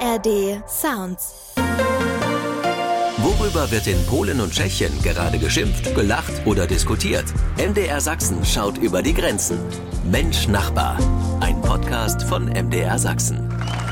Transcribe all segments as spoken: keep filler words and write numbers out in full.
A R D Sounds. Worüber wird in Polen und Tschechien gerade geschimpft, gelacht oder diskutiert? M D R Sachsen schaut über die Grenzen. Mensch Nachbar, ein Podcast von M D R Sachsen.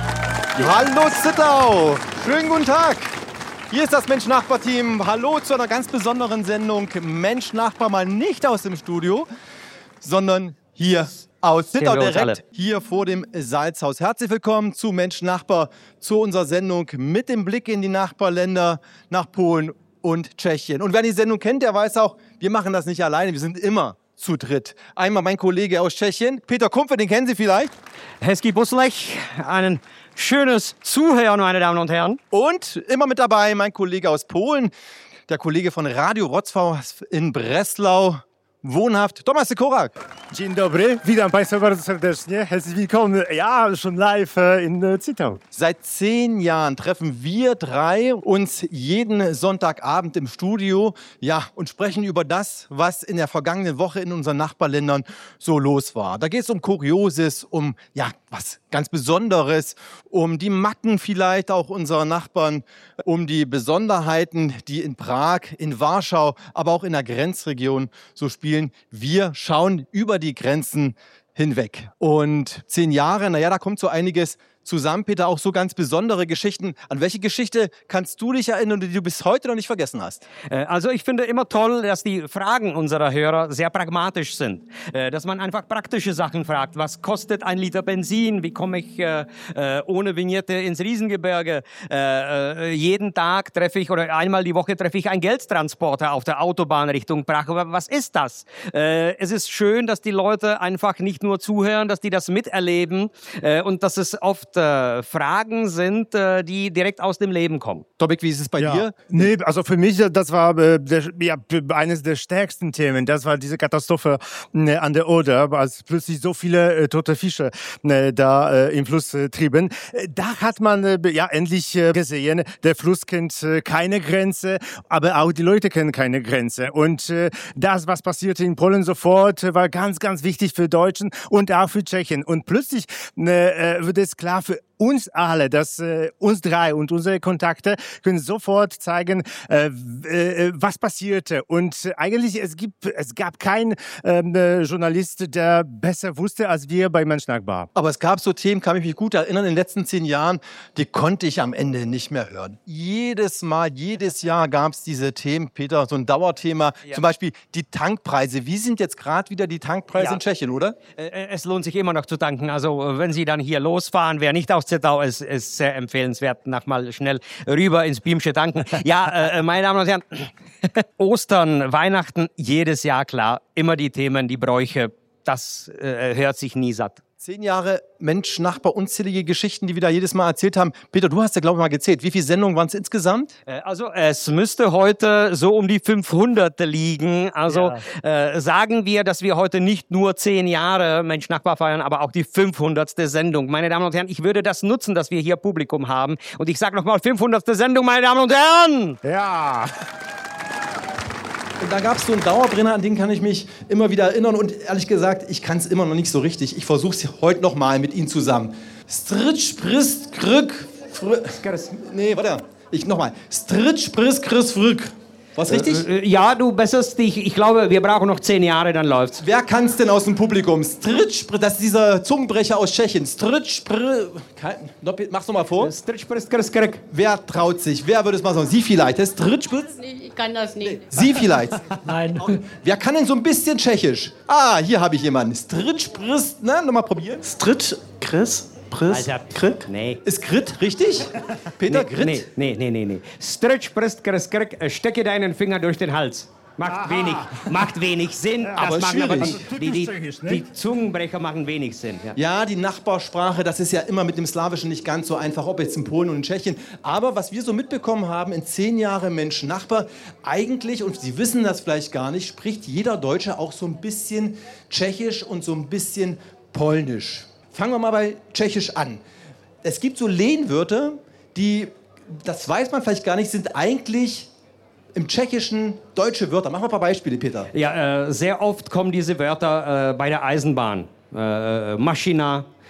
Hallo Zittau, schönen guten Tag. Hier ist das Mensch Nachbar Team. Hallo zu einer ganz besonderen Sendung. Mensch Nachbar mal nicht aus dem Studio, sondern hier aus Zittau, direkt hier vor dem Salzhaus. Herzlich willkommen zu Mensch Nachbar, zu unserer Sendung mit dem Blick in die Nachbarländer nach Polen und Tschechien. Und wer die Sendung kennt, der weiß auch, wir machen das nicht alleine, wir sind immer zu dritt. Einmal mein Kollege aus Tschechien, Peter Kumpfe, den kennen Sie vielleicht. Hezký poslech, ein schönes Zuhören, meine Damen und Herren. Und immer mit dabei mein Kollege aus Polen, der Kollege von Radio Wrocław in Breslau, wohnhaft, Tomasz Sikorak. Dzień dobry, witam Państwa bardzo serdecznie. Herzlich willkommen, ja, schon live äh, in äh, Zittau. Seit zehn Jahren treffen wir drei uns jeden Sonntagabend im Studio, ja, und sprechen über das, was in der vergangenen Woche in unseren Nachbarländern so los war. Da geht es um Kurioses, um, ja, was ganz Besonderes, um die Macken vielleicht auch unserer Nachbarn, um die Besonderheiten, die in Prag, in Warschau, aber auch in der Grenzregion so spielen. Wir schauen über die Grenzen hinweg. Und zehn Jahre, naja, da kommt so einiges zusammen, Peter, auch so ganz besondere Geschichten. An welche Geschichte kannst du dich erinnern, die du bis heute noch nicht vergessen hast? Also ich finde immer toll, dass die Fragen unserer Hörer sehr pragmatisch sind. Dass man einfach praktische Sachen fragt. Was kostet ein Liter Benzin? Wie komme ich äh, ohne Vignette ins Riesengebirge? Äh, jeden Tag treffe ich, oder einmal die Woche treffe ich einen Geldtransporter auf der Autobahn Richtung Prag. Aber was ist das? Äh, es ist schön, dass die Leute einfach nicht nur zuhören, dass die das miterleben äh, und dass es oft Fragen sind, die direkt aus dem Leben kommen. Tobik, wie ist es bei ja. dir? Nee, also für mich, das war äh, der, ja, eines der stärksten Themen. Das war diese Katastrophe äh, an der Oder, als plötzlich so viele äh, tote Fische äh, da äh, im Fluss äh, trieben. Äh, da hat man äh, ja endlich äh, gesehen, der Fluss kennt äh, keine Grenze, aber auch die Leute kennen keine Grenze. Und äh, das, was passierte in Polen sofort, äh, war ganz, ganz wichtig für Deutschen und auch für Tschechen. Und plötzlich äh, wird es klar für uns alle, dass äh, uns drei und unsere Kontakte können sofort zeigen, äh, äh, was passierte. Und äh, eigentlich es gibt es gab keinen äh, Journalist, der besser wusste als wir bei Mensch Nachbar. Aber es gab so Themen, kann ich mich gut erinnern, in den letzten zehn Jahren, die konnte ich am Ende nicht mehr hören. Jedes Mal, jedes Jahr gab es diese Themen, Peter, so ein Dauerthema. Ja. Zum Beispiel die Tankpreise. Wie sind jetzt gerade wieder die Tankpreise ja. in Tschechien, oder? Es lohnt sich immer noch zu tanken. Also wenn Sie dann hier losfahren, wer nicht aus Zittau ist, ist sehr empfehlenswert, nach mal schnell rüber ins Biemsche tanken. Ja, äh, meine Damen und Herren, Ostern, Weihnachten, jedes Jahr klar, immer die Themen, die Bräuche, das äh, hört sich nie satt. Zehn Jahre Mensch, Nachbar, unzählige Geschichten, die wir da jedes Mal erzählt haben. Peter, du hast ja, glaube ich, mal gezählt. Wie viele Sendungen waren es insgesamt? Also es müsste heute so um die fünfhundert liegen. Also ja. äh, sagen wir, dass wir heute nicht nur zehn Jahre Mensch, Nachbar feiern, aber auch die fünfhundertste Sendung. Meine Damen und Herren, ich würde das nutzen, dass wir hier Publikum haben. Und ich sage nochmal fünfhundertste Sendung, meine Damen und Herren! Ja! Und da gab es so einen Dauerbrenner, an den kann ich mich immer wieder erinnern. Und ehrlich gesagt, ich kann es immer noch nicht so richtig. Ich versuche es heute noch mal mit Ihnen zusammen. Stritsch, Prist, Krück, Fr... Nee, warte. Ich nochmal. Stritsch, Prist, Chris, Frück. Was richtig? Äh, ja, du besserst dich. Ich glaube, wir brauchen noch zehn Jahre, dann läuft's. Wer kann's denn aus dem Publikum? Stritsch, das ist dieser Zungenbrecher aus Tschechien. Stritsch, mach's noch mal vor. Stritsch, Prist, Chris, Krück. Wer traut sich? Wer würde es mal sagen? Sie vielleicht? Stritsch, Ich kann das nicht. Sie vielleicht? Nein. Wer kann denn so ein bisschen Tschechisch? Ah, hier habe ich jemanden. Stritsch, Prist, na, nochmal probieren. Stritsch, Chris, Prist, Krück. Nee. Ist Grit richtig? Peter, nee, Grit? Nee, nee, nee, nee, nee. Stritsch, Prist, Chris, Krück, stecke deinen Finger durch den Hals. Macht Aha. wenig, macht wenig Sinn. Ja, aber das machen aber die, die, ne? die Zungenbrecher machen wenig Sinn. Ja. ja, die Nachbarsprache, das ist ja immer mit dem Slawischen nicht ganz so einfach, ob jetzt in Polen und in Tschechien. Aber was wir so mitbekommen haben, in zehn Jahren Mensch Nachbar, eigentlich, und Sie wissen das vielleicht gar nicht, spricht jeder Deutsche auch so ein bisschen Tschechisch und so ein bisschen Polnisch. Fangen wir mal bei Tschechisch an. Es gibt so Lehnwörter, die, das weiß man vielleicht gar nicht, sind eigentlich im Tschechischen deutsche Wörter. Mach mal ein paar Beispiele, Peter. Ja, äh, sehr oft kommen diese Wörter äh, bei der Eisenbahn. Äh, Maschina,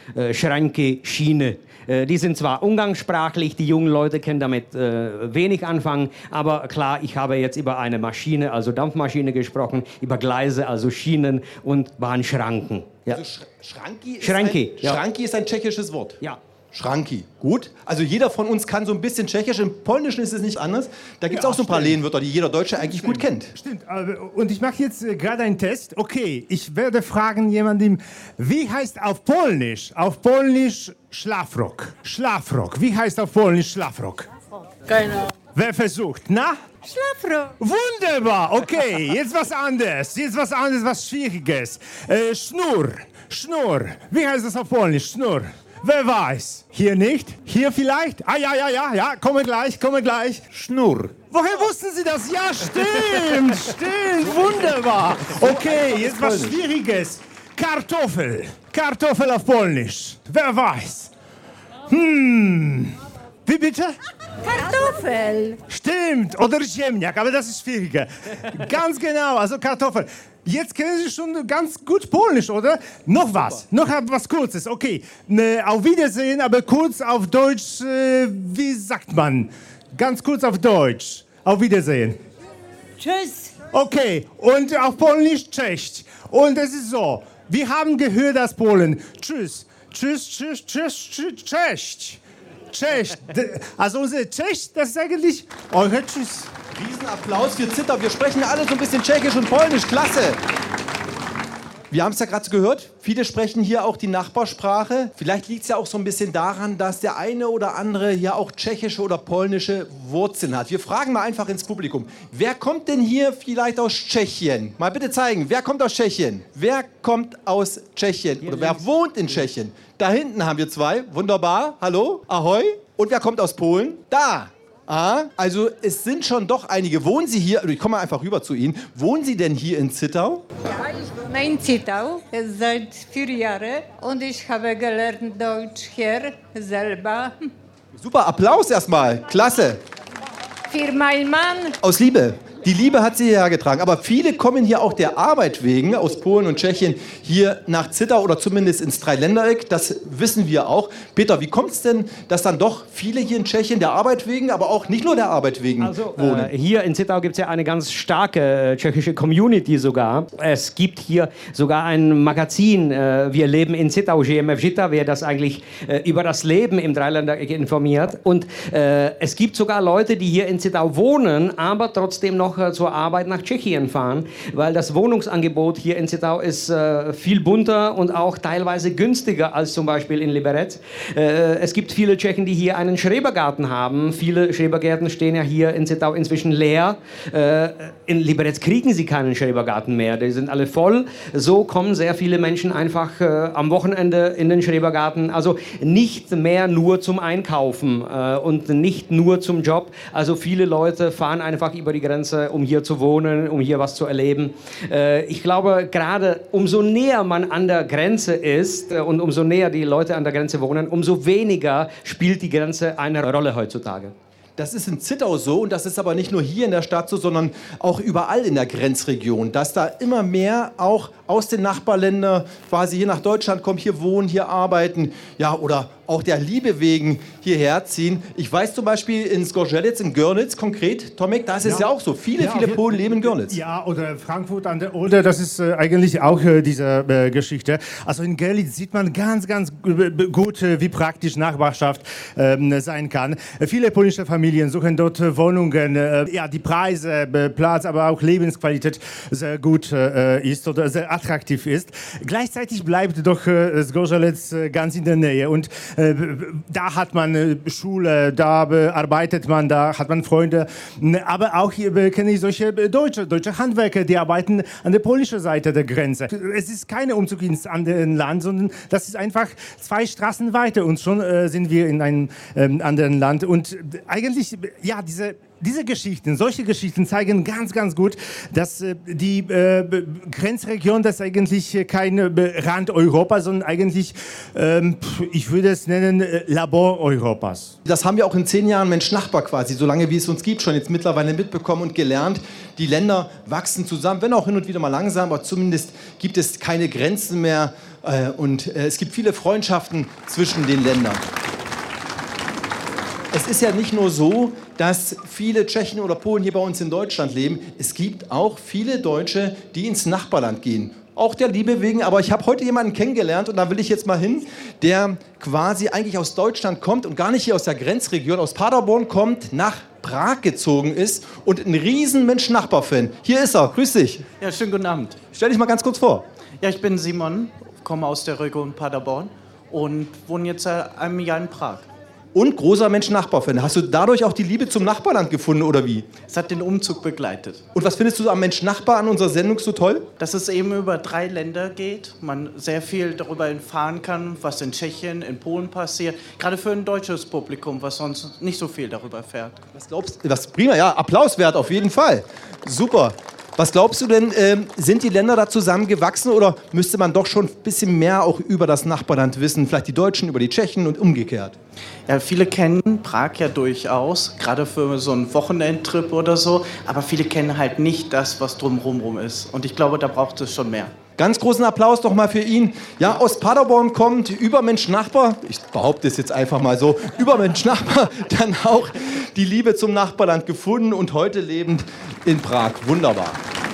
äh, Schranky, Schiene. Äh, die sind zwar umgangssprachlich, die jungen Leute können damit äh, wenig anfangen, aber klar, ich habe jetzt über eine Maschine, also Dampfmaschine gesprochen, über Gleise, also Schienen und Bahnschranken. Ja. Also Sch Schranki, ist Schranki, ein, ja. Schranki ist ein tschechisches Wort. Ja. Schranki, gut. Also jeder von uns kann so ein bisschen Tschechisch, im Polnischen ist es nicht anders. Da gibt es Ja, auch so ein paar stimmt. Lehnwörter, die jeder Deutsche eigentlich Stimmt. gut kennt. Stimmt. Und ich mache jetzt äh, gerade einen Test. Okay, ich werde fragen jemandem, wie heißt auf Polnisch, auf Polnisch Schlafrock? Schlafrock. Wie heißt auf Polnisch Schlafrock? Keine Ahnung. Wer versucht? Na? Schlafrock. Wunderbar. Okay, jetzt was anderes. Jetzt was anderes, was Schwieriges. Äh, Schnur. Schnur. Wie heißt das auf Polnisch? Schnur. Wer weiß? Hier nicht? Hier vielleicht? Ah, ja, ja, ja, ja, komme gleich, komme gleich. Schnur. Woher wussten Sie das? Ja, stimmt, stimmt, wunderbar. Okay, jetzt was Schwieriges. Kartoffel. Kartoffel auf Polnisch. Wer weiß? Hm. Wie bitte? Kartoffel. Stimmt, oder Ziemniak, aber das ist schwieriger. Ganz genau, also Kartoffel. Jetzt kennen Sie schon ganz gut Polnisch, oder? Noch was, noch was Kurzes, okay. Ne, auf Wiedersehen, aber kurz auf Deutsch, äh, wie sagt man? Ganz kurz auf Deutsch. Auf Wiedersehen. Tschüss. Okay, und auf Polnisch Cześć. Und es ist so, wir haben gehört aus Polen. Tschüss, tschüss, tschüss, tschüss, tschüss, cześć. Cześć. Also unser Cześć, das ist eigentlich eure Tschüss. Riesenapplaus für Zitter. Wir sprechen alle so ein bisschen Tschechisch und Polnisch. Klasse. Wir haben es ja gerade gehört, viele sprechen hier auch die Nachbarsprache. Vielleicht liegt es ja auch so ein bisschen daran, dass der eine oder andere hier auch tschechische oder polnische Wurzeln hat. Wir fragen mal einfach ins Publikum. Wer kommt denn hier vielleicht aus Tschechien? Mal bitte zeigen, wer kommt aus Tschechien? Wer kommt aus Tschechien? Oder wer wohnt in Tschechien? Da hinten haben wir zwei. Wunderbar. Hallo. Ahoi. Und wer kommt aus Polen? Da. Ah, also es sind schon doch einige. Wohnen Sie hier, ich komme mal einfach rüber zu Ihnen. Wohnen Sie denn hier in Zittau? Ja, ich wohne in Zittau seit vier Jahren und ich habe gelernt Deutsch hier selber. Super, Applaus erstmal. Klasse. Für meinen Mann. Aus Liebe. Die Liebe hat sie hierher getragen. Aber viele kommen hier auch der Arbeit wegen aus Polen und Tschechien hier nach Zittau oder zumindest ins Dreiländereck. Das wissen wir auch. Peter, wie kommt es denn, dass dann doch viele hier in Tschechien der Arbeit wegen, aber auch nicht nur der Arbeit wegen also, wohnen? Äh, hier in Zittau gibt es ja eine ganz starke äh, tschechische Community sogar. Es gibt hier sogar ein Magazin, äh, Wir leben in Zittau, Žijeme v Žita, wer das eigentlich äh, über das Leben im Dreiländereck informiert. Und äh, es gibt sogar Leute, die hier in Zittau wohnen, aber trotzdem noch zur Arbeit nach Tschechien fahren, weil das Wohnungsangebot hier in Zittau ist äh, viel bunter und auch teilweise günstiger als zum Beispiel in Liberec. Äh, es gibt viele Tschechen, die hier einen Schrebergarten haben. Viele Schrebergärten stehen ja hier in Zittau inzwischen leer. Äh, in Liberec kriegen sie keinen Schrebergarten mehr, die sind alle voll. So kommen sehr viele Menschen einfach äh, am Wochenende in den Schrebergarten. Also nicht mehr nur zum Einkaufen äh, und nicht nur zum Job. Also viele Leute fahren einfach über die Grenze, um hier zu wohnen, um hier was zu erleben. Äh, ich glaube, gerade umso näher man an der Grenze ist äh, und umso näher die Leute an der Grenze wohnen, umso weniger spielt die Grenze eine Rolle heutzutage. Das ist in Zittau so und das ist aber nicht nur hier in der Stadt so, sondern auch überall in der Grenzregion, dass da immer mehr auch aus den Nachbarländern quasi hier nach Deutschland kommen, hier wohnen, hier arbeiten, ja, oder auch der Liebe wegen hierher ziehen. Ich weiß zum Beispiel in Zgorzelec, in Görlitz konkret, Tomek, da ist es ja, ja auch so. Viele, ja, viele wir, Polen leben in Görlitz. Ja, oder Frankfurt an der Oder, das ist äh, eigentlich auch äh, diese äh, Geschichte. Also in Görlitz sieht man ganz, ganz gut, äh, wie praktisch Nachbarschaft äh, sein kann. Äh, viele polnische Familien suchen dort äh, Wohnungen. Äh, ja, die Preise, äh, Platz, aber auch Lebensqualität sehr gut äh, ist oder sehr attraktiv ist. Gleichzeitig bleibt doch äh, Zgorzelec äh, ganz in der Nähe und äh, da hat man äh, Schule, da äh, arbeitet man, da hat man Freunde, aber auch hier äh, kenne ich solche äh, deutsche, deutsche Handwerker, die arbeiten an der polnischen Seite der Grenze. Es ist keine Umzug ins andere Land, sondern das ist einfach zwei Straßen weiter und schon äh, sind wir in einem ähm, anderen Land und äh, eigentlich, ja, diese Diese Geschichten, solche Geschichten zeigen ganz, ganz gut, dass äh, die äh, Grenzregion, das ist eigentlich kein äh, Rand Europas, sondern eigentlich, ähm, ich würde es nennen, äh, Labor Europas. Das haben wir auch in zehn Jahren Mensch-Nachbar quasi, solange wie es uns gibt, schon jetzt mittlerweile mitbekommen und gelernt. Die Länder wachsen zusammen, wenn auch hin und wieder mal langsam, aber zumindest gibt es keine Grenzen mehr, Äh, und äh, es gibt viele Freundschaften zwischen den Ländern. Es ist ja nicht nur so, dass viele Tschechen oder Polen hier bei uns in Deutschland leben. Es gibt auch viele Deutsche, die ins Nachbarland gehen. Auch der Liebe wegen, aber ich habe heute jemanden kennengelernt und da will ich jetzt mal hin, der quasi eigentlich aus Deutschland kommt und gar nicht hier aus der Grenzregion, aus Paderborn kommt, nach Prag gezogen ist und ein riesen Mensch-Nachbar-Fan. Hier ist er, grüß dich. Ja, schönen guten Abend. Stell dich mal ganz kurz vor. Ja, ich bin Simon, komme aus der Region Paderborn und wohne jetzt seit einem Jahr in Prag. Und großer Mensch-Nachbar-Fan. Hast du dadurch auch die Liebe zum Nachbarland gefunden, oder wie? Es hat den Umzug begleitet. Und was findest du am Mensch-Nachbar an unserer Sendung so toll? Dass es eben über drei Länder geht, man sehr viel darüber erfahren kann, was in Tschechien, in Polen passiert. Gerade für ein deutsches Publikum, was sonst nicht so viel darüber erfährt. Was glaubst du? Das ist prima, ja, Applaus wert auf jeden Fall. Super. Was glaubst du denn, äh, sind die Länder da zusammengewachsen oder müsste man doch schon ein bisschen mehr auch über das Nachbarland wissen? Vielleicht die Deutschen über die Tschechen und umgekehrt? Ja, viele kennen Prag ja durchaus, gerade für so einen Wochenendtrip oder so, aber viele kennen halt nicht das, was drumherum ist. Und ich glaube, da braucht es schon mehr. Ganz großen Applaus doch mal für ihn. Ja, aus Paderborn kommt über Mensch-Nachbar, ich behaupte es jetzt einfach mal so, über Mensch-Nachbar dann auch die Liebe zum Nachbarland gefunden und heute lebend in Prag. Wunderbar.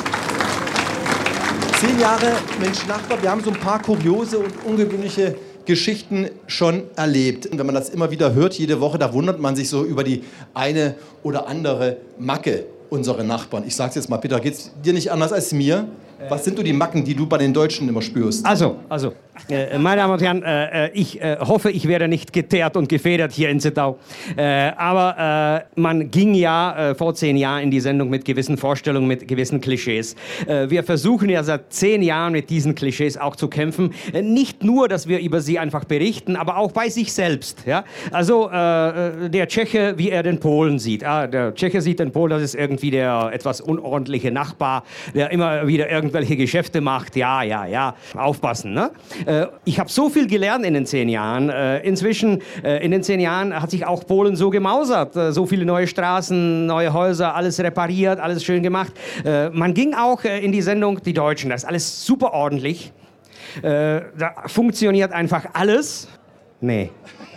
Zehn Jahre Mensch-Nachbar, wir haben so ein paar kuriose und ungewöhnliche Geschichten schon erlebt. Und wenn man das immer wieder hört, jede Woche, da wundert man sich so über die eine oder andere Macke unserer Nachbarn. Ich sag's jetzt mal, Peter, geht's dir nicht anders als mir? Was sind so die Macken, die du bei den Deutschen immer spürst? Also, also, äh, meine Damen und Herren, äh, ich äh, hoffe, ich werde nicht geteert und gefedert hier in Zittau. Äh, aber äh, man ging ja äh, vor zehn Jahren in die Sendung mit gewissen Vorstellungen, mit gewissen Klischees. Äh, wir versuchen ja seit zehn Jahren mit diesen Klischees auch zu kämpfen. Äh, nicht nur, dass wir über sie einfach berichten, aber auch bei sich selbst. Ja? Also äh, der Tscheche, wie er den Polen sieht. Ah, der Tscheche sieht den Polen, das ist irgendwie der etwas unordentliche Nachbar, der immer wieder irgendwie welche Geschäfte macht, ja, ja, ja, aufpassen. Ne? Äh, ich habe so viel gelernt in den zehn Jahren. Äh, inzwischen, äh, in den zehn Jahren hat sich auch Polen so gemausert. Äh, so viele neue Straßen, neue Häuser, alles repariert, alles schön gemacht. Äh, man ging auch äh, in die Sendung Die Deutschen, das ist alles super ordentlich. Äh, da funktioniert einfach alles. Nee.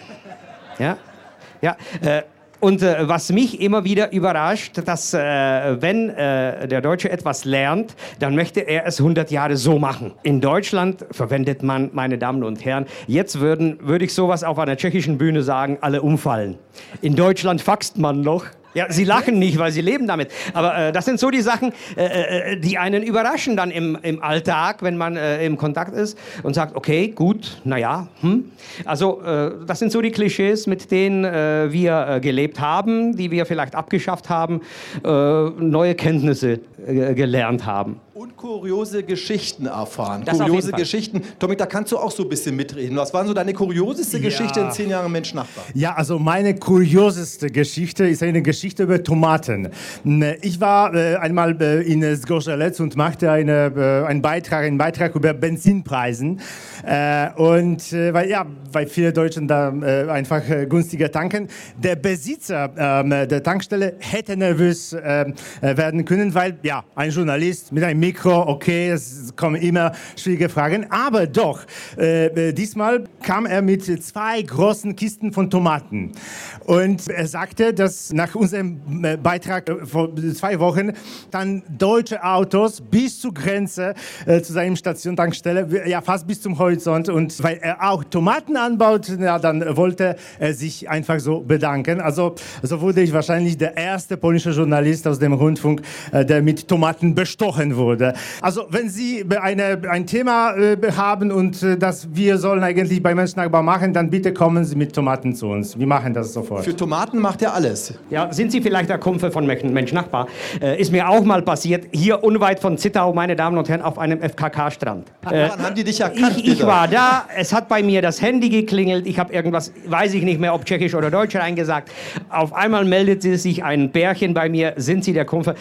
Ja? Ja, äh, Und äh, was mich immer wieder überrascht, dass äh, wenn äh, der Deutsche etwas lernt, dann möchte er es hundert Jahre so machen. In Deutschland verwendet man, meine Damen und Herren, jetzt würden, würde ich sowas auf einer tschechischen Bühne sagen, alle umfallen. In Deutschland faxt man noch. Ja, Sie lachen nicht, weil Sie leben damit. Aber äh, das sind so die Sachen, äh, äh, die einen überraschen dann im, im Alltag, wenn man äh, im Kontakt ist und sagt, okay, gut, naja. Hm. Also äh, das sind so die Klischees, mit denen äh, wir äh, gelebt haben, die wir vielleicht abgeschafft haben, äh, neue Kenntnisse äh, gelernt haben. Und kuriose Geschichten erfahren. Das auf kuriose jeden Fall. Geschichten. Tommy, da kannst du auch so ein bisschen mitreden. Was war so deine kurioseste Ja. Geschichte in zehn Jahren Mensch-Nachbar? Ja, also meine kurioseste Geschichte ist eine Geschichte über Tomaten. Ich war äh, einmal äh, in Zgorzelec und machte eine, äh, einen, Beitrag, einen Beitrag über Benzinpreisen. Äh, und äh, weil, ja, weil viele Deutschen da äh, einfach äh, günstiger tanken. Der Besitzer äh, der Tankstelle hätte nervös äh, werden können, weil ja, ein Journalist mit einem Mikro, okay, es kommen immer schwierige Fragen, aber doch, äh, diesmal kam er mit zwei großen Kisten von Tomaten. Und er sagte, dass nach unserem Beitrag vor zwei Wochen dann deutsche Autos bis zur Grenze äh, zu seiner Station, Tankstelle, ja fast bis zum Horizont. Und weil er auch Tomaten anbaut, ja, dann wollte er sich einfach so bedanken. Also so wurde ich wahrscheinlich der erste polnische Journalist aus dem Rundfunk, äh, der mit Tomaten bestochen wurde. Also wenn Sie eine, ein Thema äh, haben und äh, das wir sollen eigentlich bei Mensch-Nachbar machen, dann bitte kommen Sie mit Tomaten zu uns. Wir machen das sofort. Für Tomaten macht er alles. Ja, sind Sie vielleicht der Kumpel von Mensch-Nachbar? Äh, ist mir auch mal passiert, hier unweit von Zittau, meine Damen und Herren, auf einem F K K-Strand. Äh, Dann haben die dich erkannt, ich, ich Peter. war da, es hat bei mir das Handy geklingelt, ich habe irgendwas, weiß ich nicht mehr, ob Tschechisch oder Deutsch reingesagt. Auf einmal meldete sich ein Pärchen bei mir, sind Sie der Kumpel?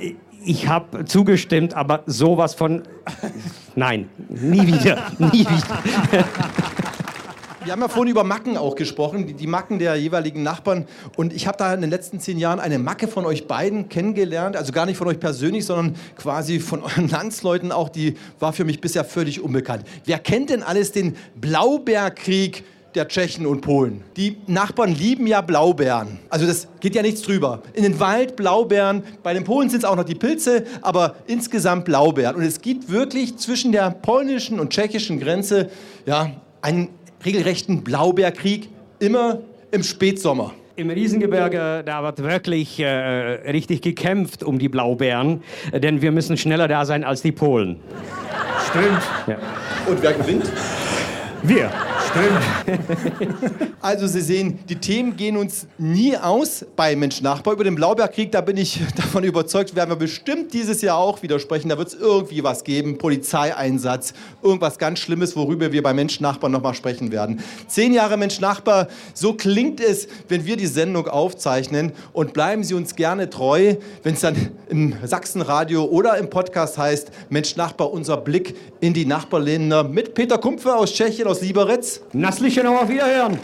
Ich habe zugestimmt, aber sowas von... Nein, nie wieder, nie wieder. Wir haben ja vorhin über Macken auch gesprochen, die, die Macken der jeweiligen Nachbarn. Und ich habe da in den letzten zehn Jahren eine Macke von euch beiden kennengelernt. Also gar nicht von euch persönlich, sondern quasi von euren Landsleuten auch. Die war für mich bisher völlig unbekannt. Wer kennt denn alles den Blaubeerkrieg der Tschechen und Polen? Die Nachbarn lieben ja Blaubeeren. Also das geht ja nichts drüber. In den Wald Blaubeeren, bei den Polen sind es auch noch die Pilze, aber insgesamt Blaubeeren. Und es gibt wirklich zwischen der polnischen und tschechischen Grenze ja, einen regelrechten Blaubeerkrieg, immer im Spätsommer. Im Riesengebirge, da wird wirklich äh, richtig gekämpft um die Blaubeeren, denn wir müssen schneller da sein als die Polen. Stimmt. Ja. Und wer gewinnt? Wir. Stimmt. Also Sie sehen, die Themen gehen uns nie aus bei Mensch Nachbar. Über den Blaubeerkrieg, da bin ich davon überzeugt, werden wir bestimmt dieses Jahr auch wieder sprechen. Da wird es irgendwie was geben, Polizeieinsatz, irgendwas ganz Schlimmes, worüber wir bei Mensch Nachbar nochmal sprechen werden. Zehn Jahre Mensch Nachbar, so klingt es, wenn wir die Sendung aufzeichnen. Und bleiben Sie uns gerne treu, wenn es dann im Sachsenradio oder im Podcast heißt, Mensch Nachbar, unser Blick in die Nachbarländer mit Peter Kumpfer aus Tschechien, aus Liberec. Nasslichen auf Wiederhören.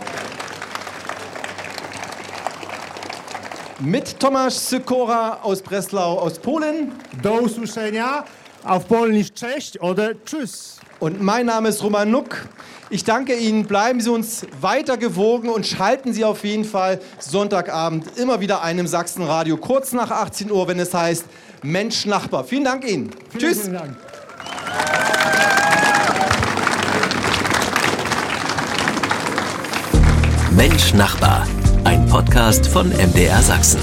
Mit Tomasz Sykora aus Breslau, aus Polen. Do usłyszenia, auf Polnisch Cześć oder Tschüss. Und mein Name ist Roman Nuck. Ich danke Ihnen, bleiben Sie uns weiter gewogen und schalten Sie auf jeden Fall Sonntagabend immer wieder ein im Sachsenradio, kurz nach achtzehn Uhr, wenn es heißt Mensch Nachbar. Vielen Dank Ihnen. Vielen, Tschüss. Vielen Dank. Mensch Nachbar, ein Podcast von M D R Sachsen.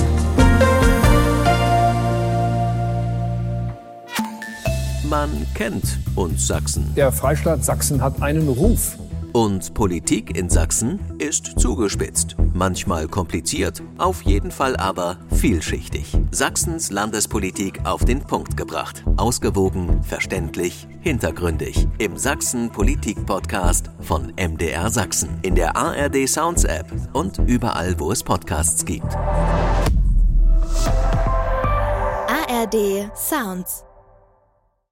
Man kennt uns Sachsen. Der Freistaat Sachsen hat einen Ruf. Und Politik in Sachsen ist zugespitzt, manchmal kompliziert, auf jeden Fall aber vielschichtig. Sachsens Landespolitik auf den Punkt gebracht. Ausgewogen, verständlich, hintergründig. Im Sachsen-Politik-Podcast von M D R Sachsen. In der A R D Sounds App und überall, wo es Podcasts gibt. A R D Sounds.